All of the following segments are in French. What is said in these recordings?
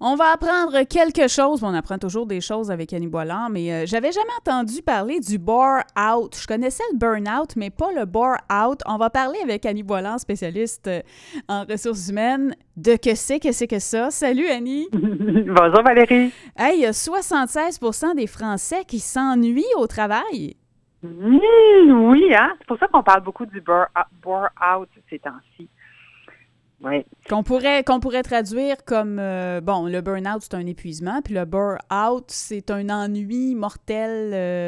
On va apprendre quelque chose. On apprend toujours des choses avec Annie Boiland, mais j'avais jamais entendu parler du bore-out. Je connaissais le burn-out, mais pas le bore-out. On va parler avec Annie Boiland, spécialiste en ressources humaines, de que ça. Salut Annie! Bonjour Valérie! Hey, il y a 76% des Français qui s'ennuient au travail. Oui, hein? C'est pour ça qu'on parle beaucoup du bore-out ces temps-ci. Oui. Qu'on pourrait traduire comme, le burn-out, c'est un épuisement, puis le bore-out, c'est un ennui mortel.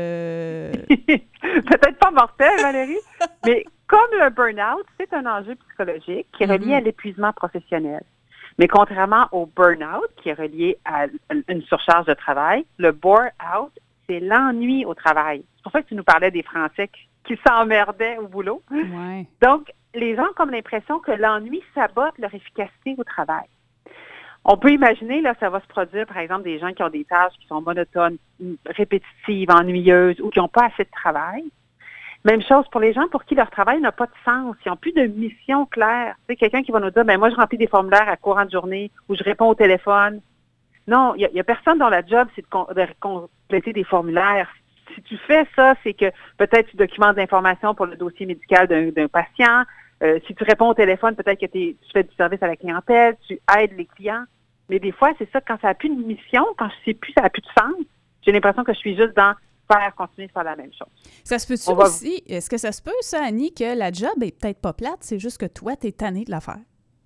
Peut-être pas mortel, Valérie, mais comme le burn-out, c'est un enjeu psychologique qui est relié à l'épuisement professionnel. Mais contrairement au burn-out, qui est relié à une surcharge de travail, le bore-out, c'est l'ennui au travail. C'est pour ça que tu nous parlais des Français qui s'emmerdaient au boulot. Ouais. Donc, les gens ont comme l'impression que l'ennui sabote leur efficacité au travail. On peut imaginer, là, ça va se produire, par exemple, des gens qui ont des tâches qui sont monotones, répétitives, ennuyeuses ou qui n'ont pas assez de travail. Même chose pour les gens pour qui leur travail n'a pas de sens. Ils n'ont plus de mission claire. Tu sais, quelqu'un qui va nous dire, moi, je remplis des formulaires à courant de journée ou je réponds au téléphone. Non, il y a personne dont la job, c'est de compléter des formulaires. Si tu fais ça, c'est que peut-être tu documentes l'information pour le dossier médical d'un patient. Si tu réponds au téléphone, peut-être que tu fais du service à la clientèle, tu aides les clients. Mais des fois, c'est ça, quand ça n'a plus de mission, quand je sais plus, ça n'a plus de sens, j'ai l'impression que je suis juste dans continuer de faire la même chose. Ça se peut-tu aussi, est-ce que ça se peut, ça, Annie, que la job est peut-être pas plate, c'est juste que toi, t'es tannée de la faire?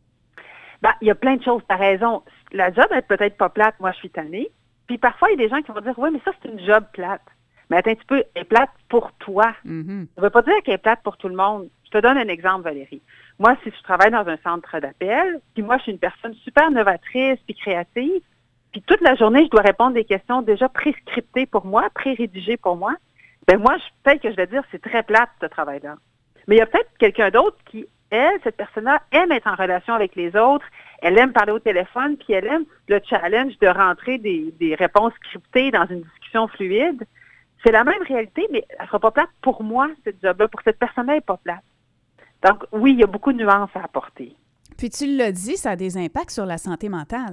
Il y a plein de choses, t'as raison. La job est peut-être pas plate, moi, je suis tannée. Puis parfois, il y a des gens qui vont dire, oui, mais ça, c'est une job plate. Mais attends un petit peu, elle est plate pour toi. Mm-hmm. Ça ne veut pas dire qu'elle est plate pour tout le monde. Je te donne un exemple, Valérie. Moi, si je travaille dans un centre d'appel, puis moi, je suis une personne super novatrice puis créative, puis toute la journée, je dois répondre des questions déjà prescriptées pour moi, pré-rédigées pour moi, moi, peut-être que je vais dire, c'est très plate, ce travail-là. Mais il y a peut-être quelqu'un d'autre qui, cette personne-là, aime être en relation avec les autres, elle aime parler au téléphone, puis elle aime le challenge de rentrer des réponses scriptées dans une discussion fluide. C'est la même réalité, mais elle ne sera pas plate pour moi, cette job-là. Pour cette personne-là, elle n'est pas plate. Donc, oui, il y a beaucoup de nuances à apporter. Puis tu l'as dit, ça a des impacts sur la santé mentale.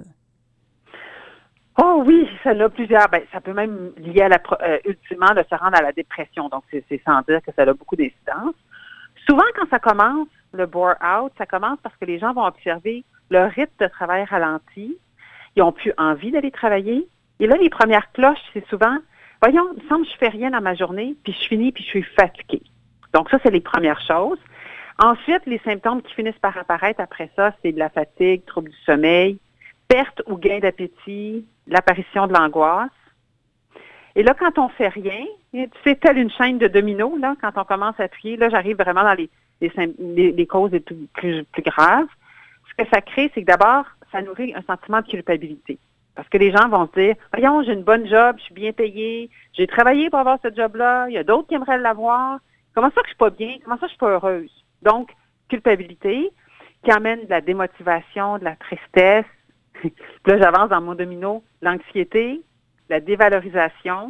Oh oui, ça a plusieurs. Ça peut même lier à ultimement de se rendre à la dépression. Donc, c'est sans dire que ça a beaucoup d'incidence. Souvent, quand ça commence, le bore-out, ça commence parce que les gens vont observer leur rythme de travail ralenti. Ils n'ont plus envie d'aller travailler. Et là, les premières cloches, c'est souvent, voyons, il me semble que je fais rien dans ma journée, puis je finis, puis je suis fatiguée. Donc, ça, c'est les premières choses. Ensuite, les symptômes qui finissent par apparaître après ça, c'est de la fatigue, trouble du sommeil, perte ou gain d'appétit, l'apparition de l'angoisse. Et là, quand on fait rien, c'est telle une chaîne de dominos, là, quand on commence à trier, là, j'arrive vraiment dans les causes les plus graves. Ce que ça crée, c'est que d'abord, ça nourrit un sentiment de culpabilité. Parce que les gens vont se dire, voyons, j'ai une bonne job, je suis bien payée, j'ai travaillé pour avoir ce job-là, il y a d'autres qui aimeraient l'avoir. Comment ça que je suis pas bien? Comment ça que je suis pas heureuse? Donc, culpabilité qui amène de la démotivation, de la tristesse. Puis là, j'avance dans mon domino, l'anxiété, la dévalorisation.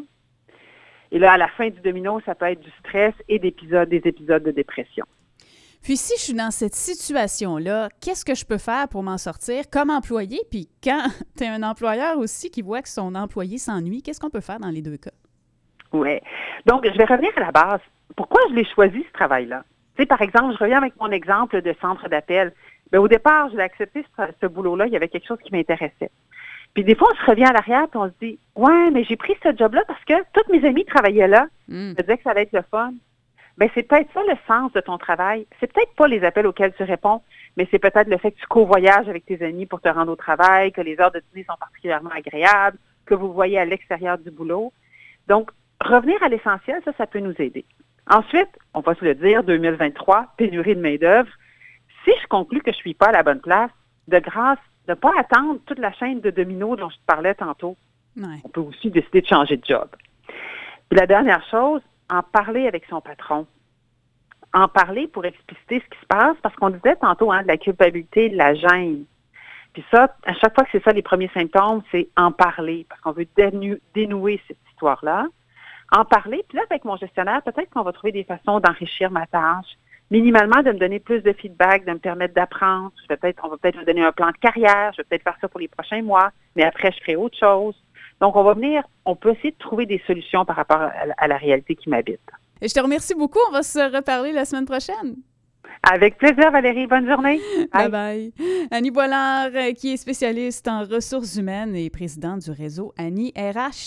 Et là, à la fin du domino, ça peut être du stress et des épisodes de dépression. Puis si je suis dans cette situation-là, qu'est-ce que je peux faire pour m'en sortir comme employé? Puis quand tu es un employeur aussi qui voit que son employé s'ennuie, qu'est-ce qu'on peut faire dans les deux cas? Oui. Donc, je vais revenir à la base. Pourquoi je l'ai choisi, ce travail-là? Tu sais, par exemple, je reviens avec mon exemple de centre d'appel. Au départ, je l'ai accepté, ce boulot-là. Il y avait quelque chose qui m'intéressait. Puis des fois, on se revient à l'arrière et on se dit, ouais, mais j'ai pris ce job-là parce que tous mes amis travaillaient là. Je me disais que ça allait être le fun. C'est peut-être ça le sens de ton travail. C'est peut-être pas les appels auxquels tu réponds, mais c'est peut-être le fait que tu co-voyages avec tes amis pour te rendre au travail, que les heures de dîner sont particulièrement agréables, que vous voyez à l'extérieur du boulot. Donc, revenir à l'essentiel, ça peut nous aider. Ensuite, on va se le dire, 2023, pénurie de main-d'œuvre. Si je conclus que je ne suis pas à la bonne place, de grâce, de ne pas attendre toute la chaîne de dominos dont je te parlais tantôt, on peut aussi décider de changer de job. Puis la dernière chose, en parler avec son patron. En parler pour expliciter ce qui se passe, parce qu'on disait tantôt de la culpabilité, de la gêne. Puis ça, à chaque fois que c'est ça les premiers symptômes, c'est en parler, parce qu'on veut dénouer cette histoire-là. En parler, puis là, avec mon gestionnaire, peut-être qu'on va trouver des façons d'enrichir ma tâche, minimalement de me donner plus de feedback, de me permettre d'apprendre. On va peut-être me donner un plan de carrière, je vais peut-être faire ça pour les prochains mois, mais après, je ferai autre chose. Donc, on peut essayer de trouver des solutions par rapport à la réalité qui m'habite. Et je te remercie beaucoup. On va se reparler la semaine prochaine. Avec plaisir, Valérie. Bonne journée. Bye bye. Annie Boilard, qui est spécialiste en ressources humaines et présidente du réseau Annie RH.